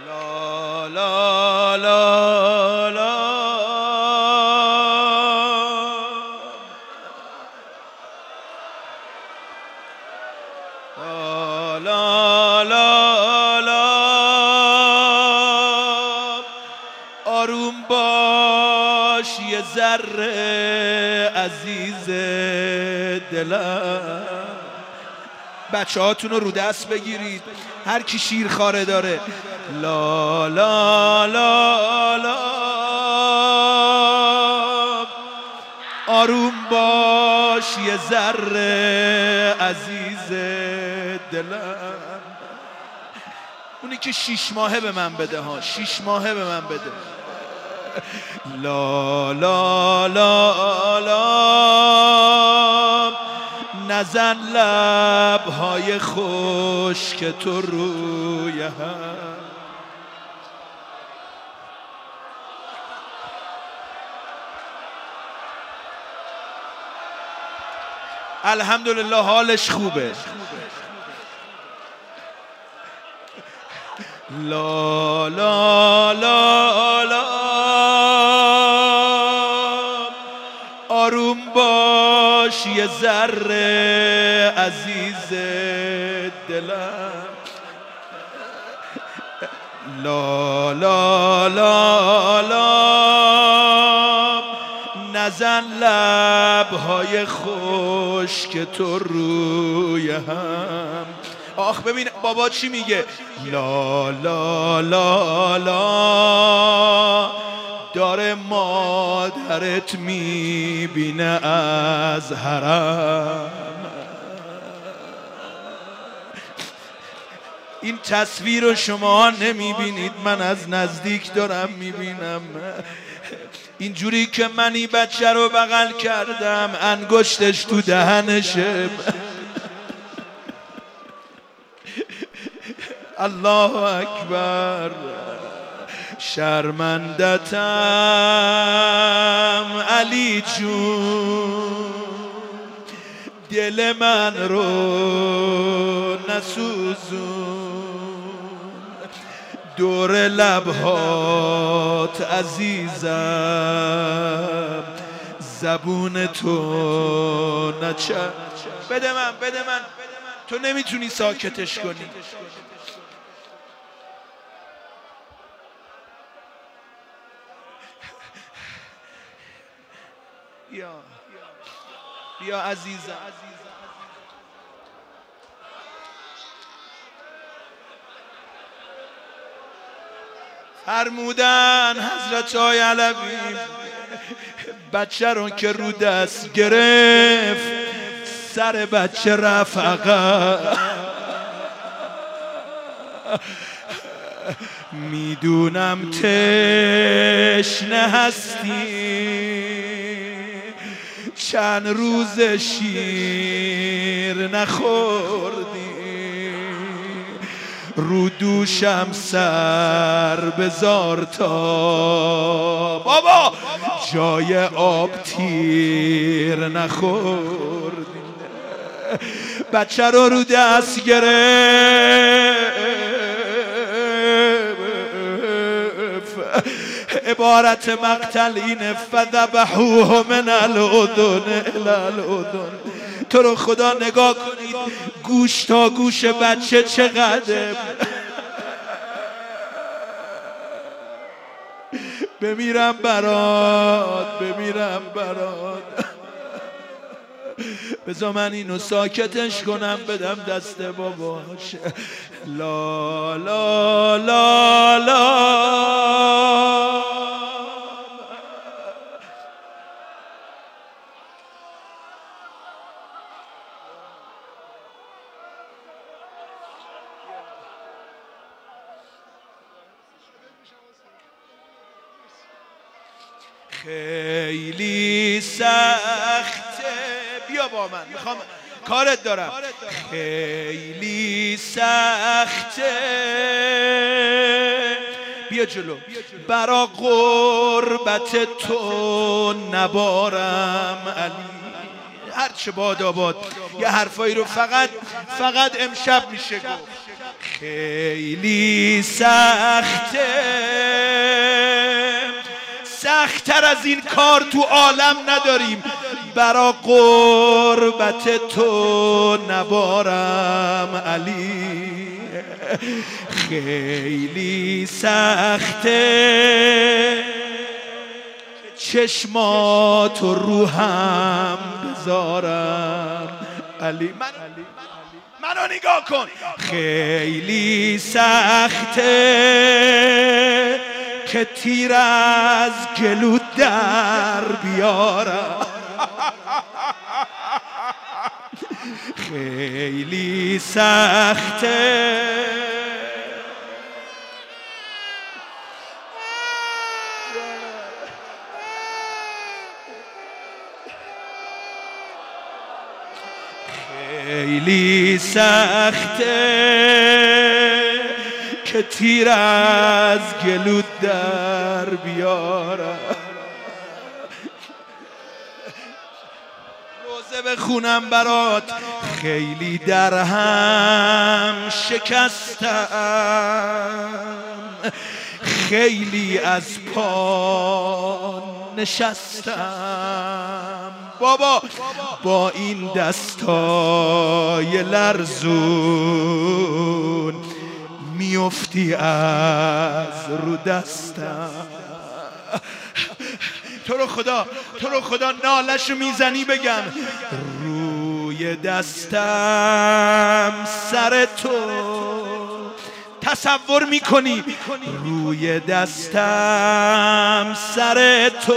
لا لا لا لا لا لا لا آروم باش یه ذره عزیز دلم. بچه هاتون رو دست بگیرید، هر کی شیرخواره داره. لا لا لا لا آروم باش یه ذره عزیز دلم. اونی که 6 ماهه به من بده ها، 6 ماهه به من بده. لا لا لا لا نزن لبهای خشک تو روی هم. الحمدلله حالش خوبه. لا لا لا لا آروم باش یه ذره عزیز دلم. لا لا لا لا نزن لبهای خشک تو روی هم. آخ ببین بابا چی میگه. لا لا لا لا داره مادرت میبینه از حرم. این تصویر رو شما نمیبینید، من از نزدیک دارم میبینم. اینجوری که من این بچه رو بغل کردم انگشتش تو دهنشه. الله اکبر. شرمندتم علی جون، دل من رو نسوزون. دور لبهات عزیزم، زبون تو نچه. بده من بده من، تو نمیتونی ساکتش کنی. بیا عزیزم. فرمودن حضرت آقای علوی بچه رو که رو دست گرفت سر بچه رفت عقب. میدونم تشنه هستی، چند روز شیر نخوردی. رو دوشم سر بذار تا بابا جای آب تیر نخوردی. بچه رو دست گرفت، عبارت مقتل اینه فذبحوه من الاذن الی الاذن. تو رو خدا نگاه کنید گوش تا گوش بچه چقدر. بمیرم برات، بمیرم برات. بذار من اینو ساکتش کنم بدم دست باباش. لا لا لا لا خیلی سخته. بیا با من، میخوام کارت دارم. خیلی سخته بیا جلو. برا غربت تو نبارم علی. هرچه باد آباد یه حرفایی رو فقط امشب میشه گفت. خیلی سخته، سخت‌تر از این کار تو عالم نداریم، برا قربت تو نبارم علی. خیلی سخته چشماتو رو هم بذارم علی. منو نگاه کن. خیلی سخته که تیر از گلو در بیارم. خیلی سخته خیلی سخته که تیر از گلو در بیارم. روزه بخونم برات. خیلی در هم شکستم، خیلی از پا نشستم بابا، با این دستای لرزون میفتی از رو دستم. تو رو خدا نالشو میزنی بگم. روی دستم سر تو، تصور میکنی روی دستم سر تو،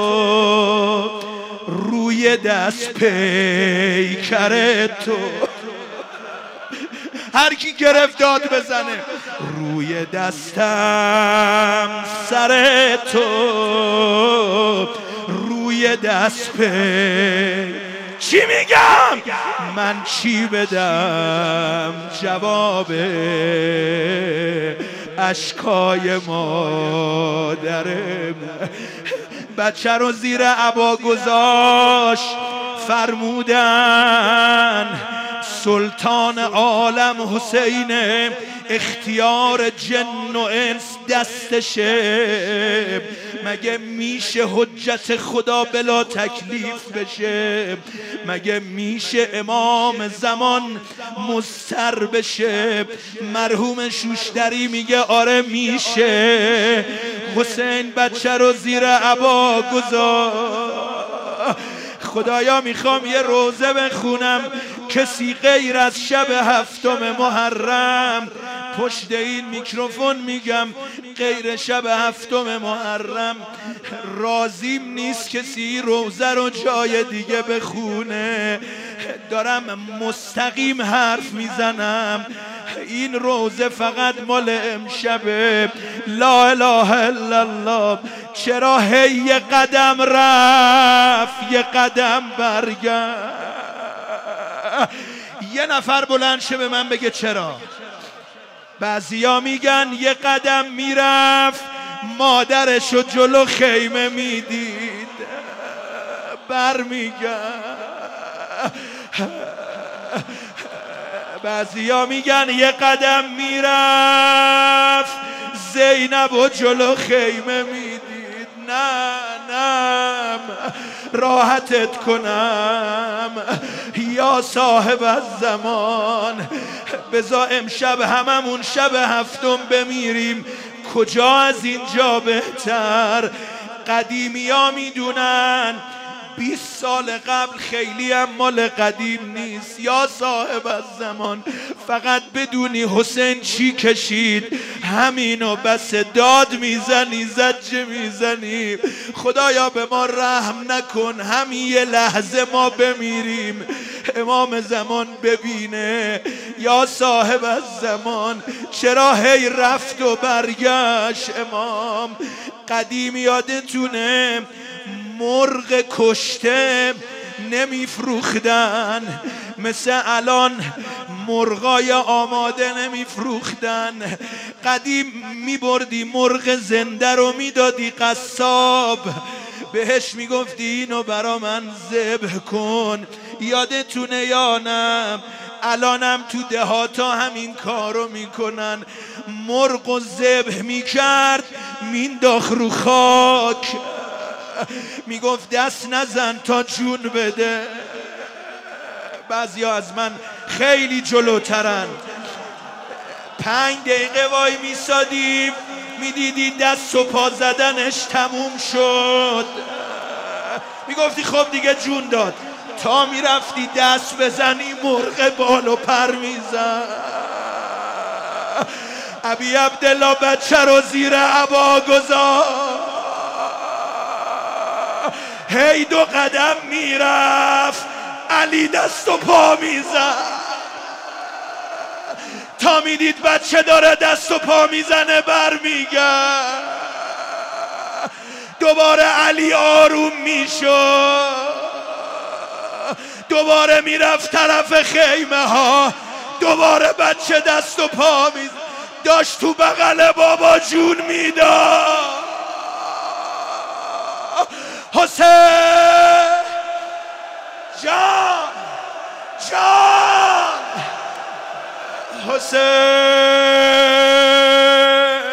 روی دست پیکر تو. هر کی گرفت داد بزنه. روی دستم سر تو، روی دست چی میگم؟ من چی بدم جواب اشکای مادرم؟ بچه رو زیر عبا گذاشت، فرمودن سلطان عالم حسین، اختیار جن و انس دستشه. مگه میشه حجت خدا بلا تکلیف بشه؟ مگه میشه امام زمان مضطر بشه؟ مرحوم شوشتری میگه آره میشه. حسین بچه رو زیر عبا گذاشت. خدایا میخوام یه روزه بخونم، کسی غیر از شب 7 محرم، پشت این میکروفون میگم، غیر شب 7 محرم راضیم نیست کسی روزه رو جای دیگه بخونه. دارم مستقیم حرف میزنم، این روزه فقط مال امشبه. لا اله الا الله. چرا هی یه قدم رفت یه قدم برگشت؟ یه نفر بلند شه به من بگه چرا. بعضیا میگن یه قدم میرفت مادرشو جلو خیمه میدید، برمیگشت. بعضیا میگن یه قدم میرفت زینب و جلو خیمه میدید. نه راحتت کنم یا صاحب الزمان، بذار امشب هممون شب 7 بمیریم. کجا از اینجا بهتر؟ قدیمی ها میدونن 20 سال قبل خیلی هم مال قدیم نیست. یا صاحب الزمان، فقط بدونی حسین چی کشید، همینو بس. داد میزنی، زجه میزنی، خدایا به ما رحم نکن، همین یه لحظه ما بمیریم، امام زمان ببینه. یا صاحب الزمان، چرا هی رفت و برگشت امام؟ قدیم یادتونه مرغ کشته نمیفروختن، مثل الان مرغای آماده نمیفروختن. قدیم میبردی مرغ زنده رو میدادی قصاب، بهش میگفتی اینو برا من ذبح کن، یادتونه یا نه؟ الانم تو دهاتا همین کارو میکنن. مرغ و ذبح میکرد مینداخت رو خاک، میگفت دست نزن تا جون بده. بعضیا از من خیلی جلوترن. 5 دقیقه وای میسادیم میدیدی دست و پا زدنش تموم شد، میگفتی خب دیگه جون داد. تا میرفتی دست بزنی مرغ بال و پر میزن. ابی عبدالله بچه رو زیر عبا گذار، هی 2 قدم میرفت علی دست و پا میزن. تا میدید بچه داره دست و پا میزنه برمیگرد. دوباره علی آروم میشد، دوباره میرفت طرف خیمه ها، دوباره بچه دست و پا میزد، داشت تو بغل بابا جون میداد. حسین جان جان حسین.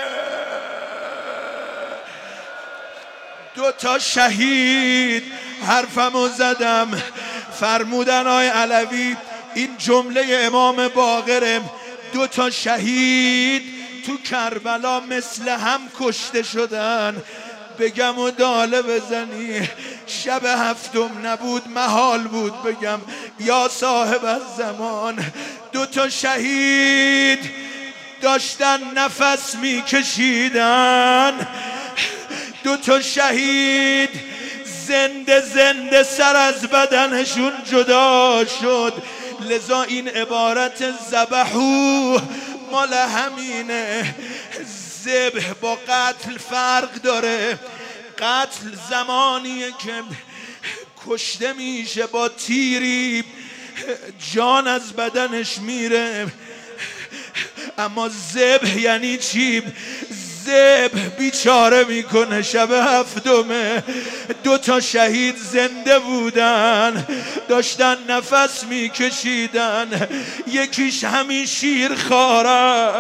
2 تا شهید حرفمو زدم. فرمودن آی علوی این جمله امام باقره، 2 تا شهید تو کربلا مثل هم کشته شدن. بگم و داله بزنی شب 7 نبود محال بود بگم یا صاحب الزمان. 2 تا شهید داشتن نفس میکشیدن، 2 تا شهید زنده زنده سر از بدنشون جدا شد. لذا این عبارت ذبحو مال همینه. ذبح با قتل فرق داره. قتل زمانیه که کشته میشه با تیری جان از بدنش میره. اما ذبح یعنی چی؟ ذبح بیچاره میکنه. شب 7 2 تا شهید زنده بودن، داشتن نفس میکشیدن. یکیش همین شیرخواره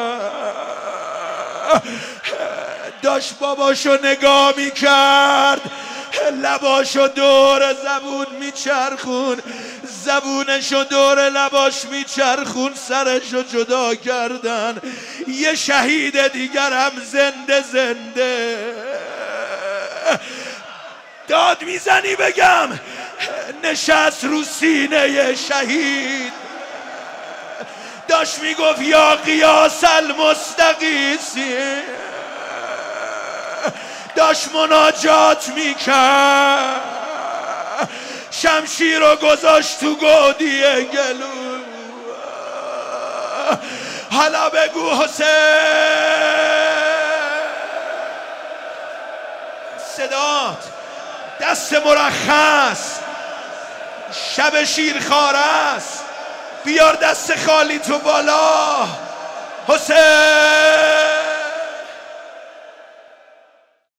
داشت باباشو نگاه میکرد، لباشو دور زبون میچرخون، زبونشو دور لباش میچرخون، سرشو جدا کردن. یه شهید دیگر هم زنده زنده. داد میزنی بگم نشست رو سینه شهید، داشت میگفت یا قیاس المستغیثی، داشت مناجات میکرد، شمشیر رو گذاشت تو گودی گلو. حالا بگو حسین. صدات دست مرخص شب شیرخواره است، بیار دست خالی تو بالا. حسین